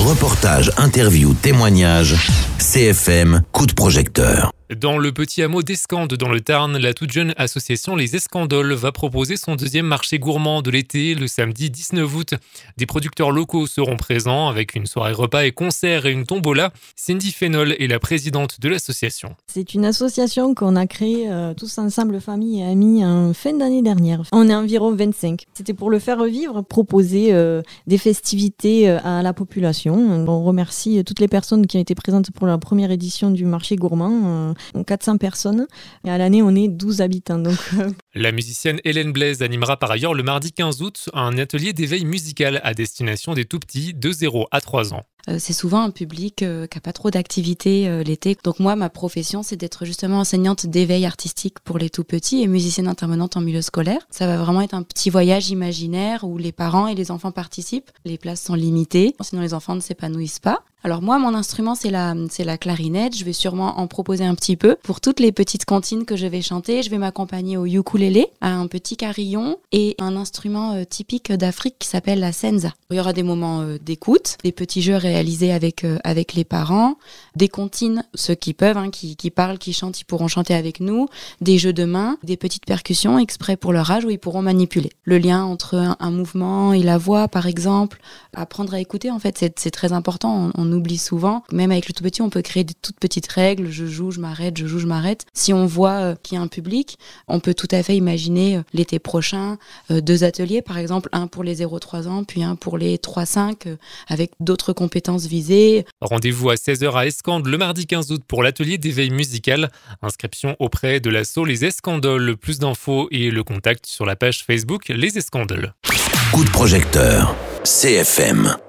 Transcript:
Reportages, interviews, témoignages, CFM, coup de projecteur. Dans le petit hameau d'Escande, dans le Tarn, la toute jeune association Les Escandoles va proposer son deuxième marché gourmand de l'été le samedi 19 août. Des producteurs locaux seront présents avec une soirée repas et concert et une tombola. Cindy Fénol est la présidente de l'association. C'est une association qu'on a créée tous ensemble, famille et amis, en fin d'année dernière. On est environ 25. C'était pour le faire vivre, proposer des festivités à la population. On remercie toutes les personnes qui ont été présentes pour la première édition du marché gourmand. 400 personnes et à l'année on est 12 habitants. La musicienne Hélène Blaise animera par ailleurs le mardi 15 août un atelier d'éveil musical à destination des tout-petits de 0 à 3 ans. C'est souvent un public qui n'a pas trop d'activité l'été. Donc moi, ma profession, c'est d'être justement enseignante d'éveil artistique pour les tout-petits et musicienne intervenante en milieu scolaire. Ça va vraiment être un petit voyage imaginaire où les parents et les enfants participent. Les places sont limitées, sinon les enfants ne s'épanouissent pas. Alors moi, mon instrument, c'est la clarinette. Je vais sûrement en proposer un petit peu. Pour toutes les petites comptines que je vais chanter, je vais m'accompagner au ukulélé, à un petit carillon et un instrument typique d'Afrique qui s'appelle la senza. Il y aura des moments d'écoute, des petits jeux réalisés avec les parents, des comptines, ceux qui peuvent, qui parlent, qui chantent, ils pourront chanter avec nous, des jeux de main, des petites percussions exprès pour leur âge où ils pourront manipuler. Le lien entre un mouvement et la voix, par exemple, apprendre à écouter, en fait, c'est très important. On oublie souvent. Même avec le tout petit, on peut créer des toutes petites règles. Je joue, je m'arrête, je joue, je m'arrête. Si on voit qu'il y a un public, on peut tout à fait imaginer l'été prochain 2 ateliers, par exemple, un pour les 0-3 ans, puis un pour les 3-5, avec d'autres compétences visées. Rendez-vous à 16h à Escande le mardi 15 août pour l'atelier d'éveil musical. Inscription auprès de l'asso Les Escandoles. Plus d'infos et le contact sur la page Facebook Les Escandoles. Coup de projecteur, CFM.